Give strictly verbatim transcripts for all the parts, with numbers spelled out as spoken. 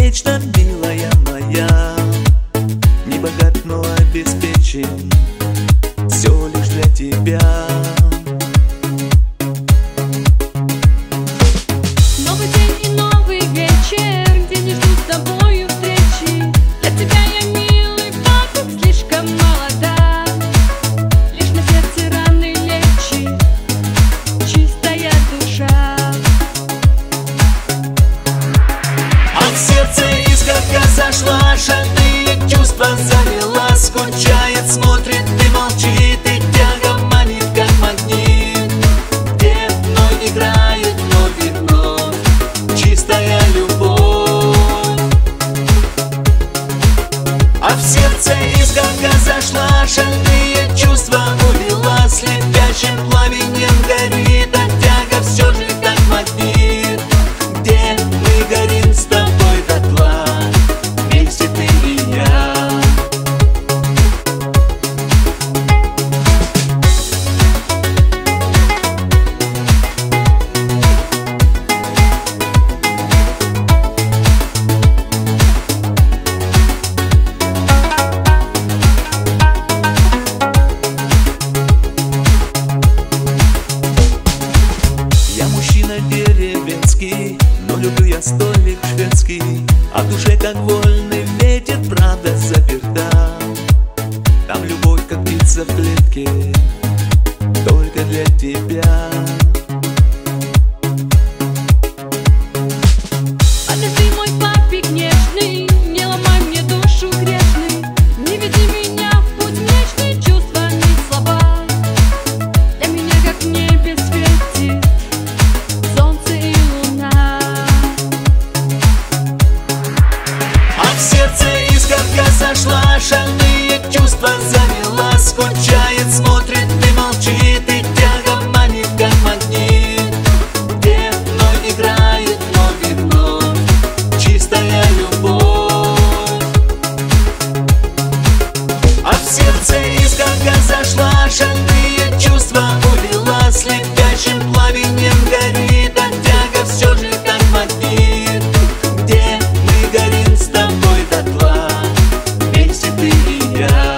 вечно, милая моя. Не богат, но обеспечен, все лишь для тебя. Новый день и новый вечер, где не жду с тобою встречи. Для тебя я милый папик, слишком молода. Лишь на сердце раны лечит чистая душа. От сердца искорка зашла, шальные чувства завела. Скучает, смотрит и молчит, и тяга манит, как магнит. Где вновь играет вновь и вновь чистая любовь. А в сердце искорка зашла, шальные чувства увела. Слепящим пламенем горит, а тяга все же как магнит. Где мы горим с тобой дотла, вместе ты и я. Я мужчина деревенский, но люблю я столик шведский. А в душе как вольный ветер, правда заперта. Там любовь как птица в клетке, только для тебя. А ты мой папик нежный, не ломай мне душу грешный. Не веди меня в путь млечный, чувства не слаба. Для меня как в небе светит солнце и луна. А в сердце искорка зашла, шальные чувства завела. Скучает, смотрит и молчит, и тяга манит, как магнит. Где вновь играет вновь и вновь чистая любовь. А в сердце искорка зашла, шальные чувства увела. Слепящим пламенем горит, а тяга все же как магнит. Где мы горим с тобой дотла, вместе ты и я.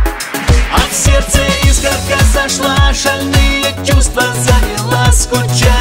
А в сердце искорка зашла, шальные чувства завела. Скучает,